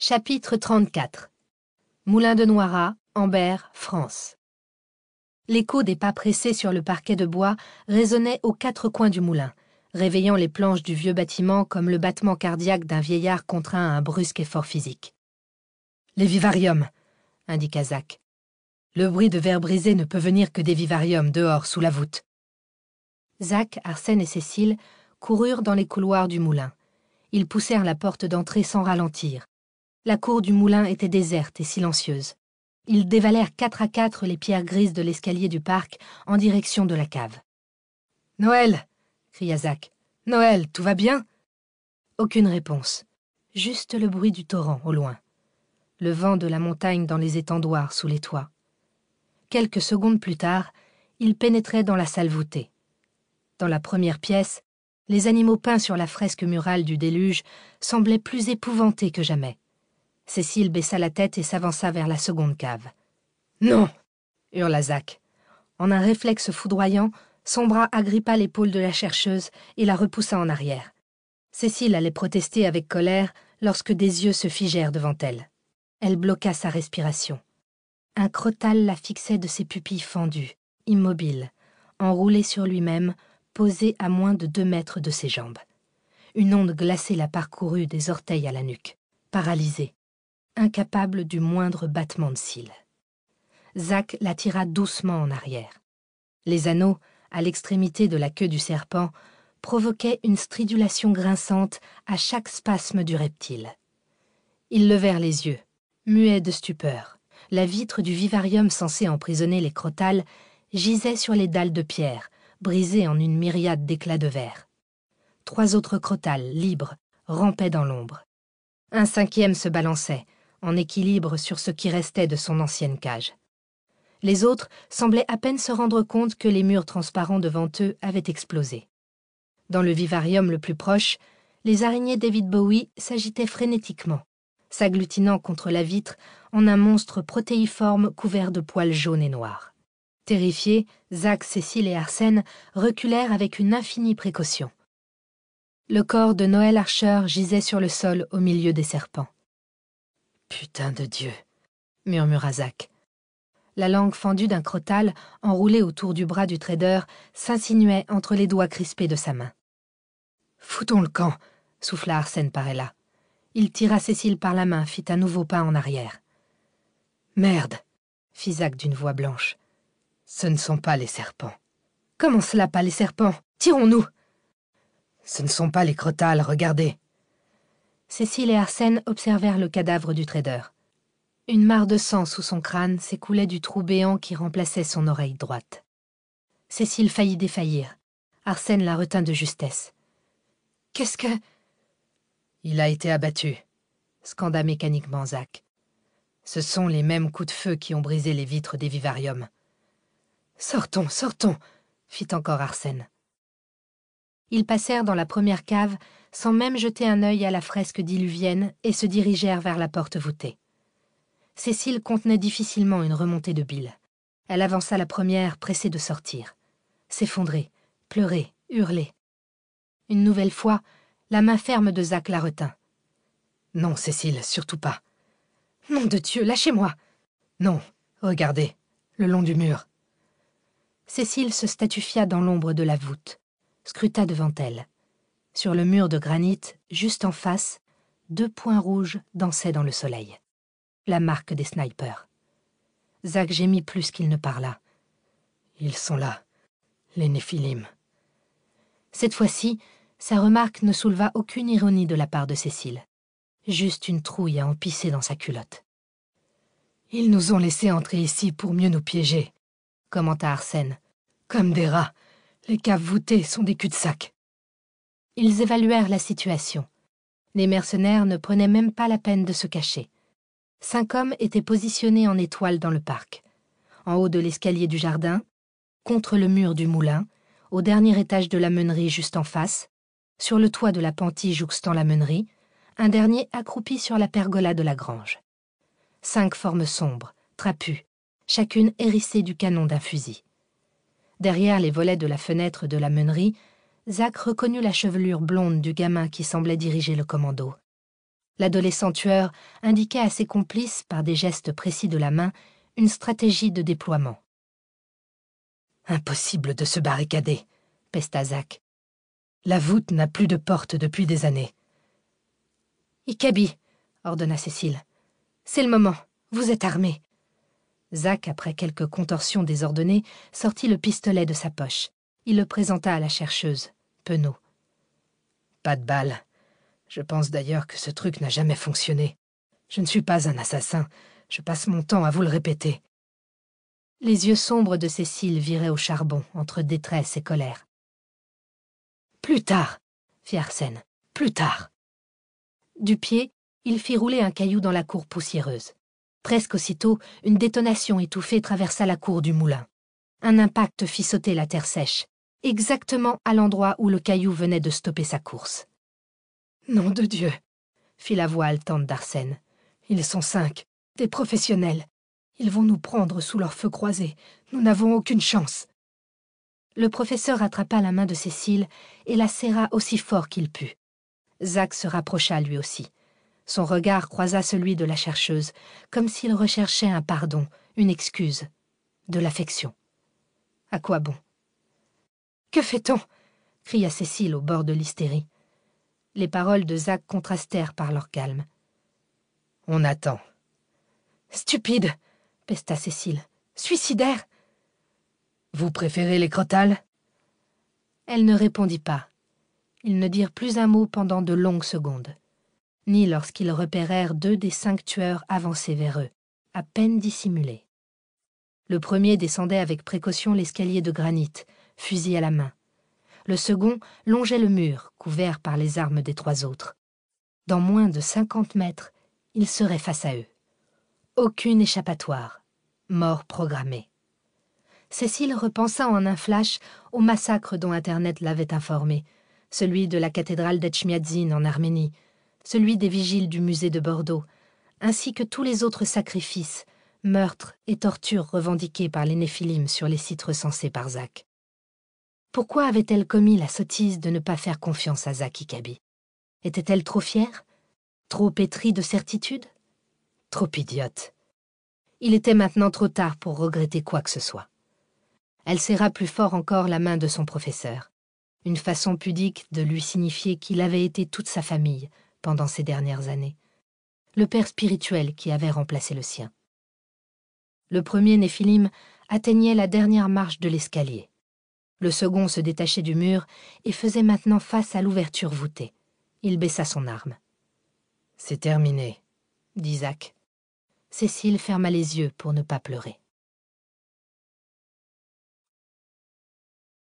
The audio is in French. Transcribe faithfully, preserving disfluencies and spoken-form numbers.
Chapitre trente-quatre. Moulin de Noirat, Ambert, France. L'écho des pas pressés sur le parquet de bois résonnait aux quatre coins du moulin, réveillant les planches du vieux bâtiment comme le battement cardiaque d'un vieillard contraint à un brusque effort physique. « Les vivariums !» indiqua Zach. « Le bruit de verre brisé ne peut venir que des vivariums dehors, sous la voûte. » Zach, Arsène et Cécile coururent dans les couloirs du moulin. Ils poussèrent la porte d'entrée sans ralentir. La cour du moulin était déserte et silencieuse. Ils dévalèrent quatre à quatre les pierres grises de l'escalier du parc en direction de la cave. « Noël !» cria Zach. « Noël, tout va bien ?» Aucune réponse. Juste le bruit du torrent au loin. Le vent de la montagne dans les étendoirs sous les toits. Quelques secondes plus tard, ils pénétraient dans la salle voûtée. Dans la première pièce, les animaux peints sur la fresque murale du déluge semblaient plus épouvantés que jamais. Cécile baissa la tête et s'avança vers la seconde cave. « Non !» hurla Zach. En un réflexe foudroyant, son bras agrippa l'épaule de la chercheuse et la repoussa en arrière. Cécile allait protester avec colère lorsque des yeux se figèrent devant elle. Elle bloqua sa respiration. Un crotale la fixait de ses pupilles fendues, immobile, enroulé sur lui-même, posé à moins de deux mètres de ses jambes. Une onde glacée la parcourut des orteils à la nuque, paralysée, incapable du moindre battement de cils. Zach la tira doucement en arrière. Les anneaux, à l'extrémité de la queue du serpent, provoquaient une stridulation grinçante à chaque spasme du reptile. Ils levèrent les yeux, muets de stupeur. La vitre du vivarium censé emprisonner les crotales gisait sur les dalles de pierre, brisées en une myriade d'éclats de verre. Trois autres crotales, libres, rampaient dans l'ombre. Un cinquième se balançait, en équilibre sur ce qui restait de son ancienne cage. Les autres semblaient à peine se rendre compte que les murs transparents devant eux avaient explosé. Dans le vivarium le plus proche, les araignées David Bowie s'agitaient frénétiquement, s'agglutinant contre la vitre en un monstre protéiforme couvert de poils jaunes et noirs. Terrifiés, Zach, Cécile et Arsène reculèrent avec une infinie précaution. Le corps de Noël Archer gisait sur le sol au milieu des serpents. « Putain de Dieu !» murmura Zach. La langue fendue d'un crotale, enroulée autour du bras du trader, s'insinuait entre les doigts crispés de sa main. « Foutons le camp !» souffla Arsène par là. Il tira Cécile par la main, fit un nouveau pas en arrière. « Merde !» fit Zach d'une voix blanche. « Ce ne sont pas les serpents. »« Comment cela, pas les serpents ? Tirons-nous !»« Ce ne sont pas les crotales, regardez !» Cécile et Arsène observèrent le cadavre du trader. Une mare de sang sous son crâne s'écoulait du trou béant qui remplaçait son oreille droite. Cécile faillit défaillir. Arsène la retint de justesse. « Qu'est-ce que... » « Il a été abattu, » scanda mécaniquement Zach. « Ce sont les mêmes coups de feu qui ont brisé les vitres des vivariums. »« Sortons, sortons !» fit encore Arsène. Ils passèrent dans la première cave sans même jeter un œil à la fresque diluvienne et se dirigèrent vers la porte voûtée. Cécile contenait difficilement une remontée de bile. Elle avança la première, pressée de sortir. S'effondrer, pleurer, hurler. Une nouvelle fois, la main ferme de Zach la retint. « Non, Cécile, surtout pas. »« Nom de Dieu, lâchez-moi !»« Non, regardez, le long du mur. » Cécile se statufia dans l'ombre de la voûte, scruta devant elle. Sur le mur de granit, juste en face, deux points rouges dansaient dans le soleil. La marque des snipers. Zach gémit plus qu'il ne parla. « Ils sont là, les Néphilim. » Cette fois-ci, sa remarque ne souleva aucune ironie de la part de Cécile. Juste une trouille à en pisser dans sa culotte. « Ils nous ont laissés entrer ici pour mieux nous piéger, » commenta Arsène. « Comme des rats, les caves voûtées sont des cul-de-sac. » Ils évaluèrent la situation. Les mercenaires ne prenaient même pas la peine de se cacher. Cinq hommes étaient positionnés en étoile dans le parc. En haut de l'escalier du jardin, contre le mur du moulin, au dernier étage de la meunerie juste en face, sur le toit de la pentie jouxtant la meunerie, un dernier accroupi sur la pergola de la grange. Cinq formes sombres, trapues, chacune hérissée du canon d'un fusil. Derrière les volets de la fenêtre de la meunerie, Zach reconnut la chevelure blonde du gamin qui semblait diriger le commando. L'adolescent tueur indiquait à ses complices, par des gestes précis de la main, une stratégie de déploiement. « Impossible de se barricader, » pesta Zach. « La voûte n'a plus de porte depuis des années. »« Ikabi, » ordonna Cécile. « C'est le moment, vous êtes armés. » Zach, après quelques contorsions désordonnées, sortit le pistolet de sa poche. Il le présenta à la chercheuse, penaud. « Pas de balles. Je pense d'ailleurs que ce truc n'a jamais fonctionné. Je ne suis pas un assassin. Je passe mon temps à vous le répéter. » Les yeux sombres de Cécile viraient au charbon, entre détresse et colère. « Plus tard, » fit Arsène, « plus tard. » Du pied, il fit rouler un caillou dans la cour poussiéreuse. Presque aussitôt, une détonation étouffée traversa la cour du moulin. Un impact fit sauter la terre sèche, exactement à l'endroit où le caillou venait de stopper sa course. « Nom de Dieu !» fit la voix haletante d'Arsène. « Ils sont cinq, des professionnels. Ils vont nous prendre sous leur feu croisé. Nous n'avons aucune chance. » Le professeur attrapa la main de Cécile et la serra aussi fort qu'il put. Zach se rapprocha lui aussi. Son regard croisa celui de la chercheuse, comme s'il recherchait un pardon, une excuse, de l'affection. À quoi bon? « Que fait-on » cria Cécile au bord de l'hystérie. Les paroles de Zach contrastèrent par leur calme. « On attend. »« Stupide !» pesta Cécile. « Suicidaire !»« Vous préférez les crotales ?» Elle ne répondit pas. Ils ne dirent plus un mot pendant de longues secondes. Ni lorsqu'ils repérèrent deux des cinq tueurs avancer vers eux, à peine dissimulés. Le premier descendait avec précaution l'escalier de granit, fusil à la main. Le second longeait le mur, couvert par les armes des trois autres. Dans moins de cinquante mètres, ils seraient face à eux. Aucune échappatoire. Mort programmée. Cécile repensa en un flash au massacre dont Internet l'avait informé, celui de la cathédrale d'Etchmiadzin en Arménie, celui des vigiles du musée de Bordeaux, ainsi que tous les autres sacrifices, meurtres et tortures revendiqués par les Néphilim sur les sites recensés par Zach. Pourquoi avait-elle commis la sottise de ne pas faire confiance à Zach Ikabi? Était-elle trop fière? Trop pétrie de certitude? Trop idiote. Il était maintenant trop tard pour regretter quoi que ce soit. Elle serra plus fort encore la main de son professeur, une façon pudique de lui signifier qu'il avait été toute sa famille pendant ces dernières années, le père spirituel qui avait remplacé le sien. Le premier Néphilim atteignait la dernière marche de l'escalier. Le second se détachait du mur et faisait maintenant face à l'ouverture voûtée. Il baissa son arme. « C'est terminé », dit Zach. Cécile ferma les yeux pour ne pas pleurer.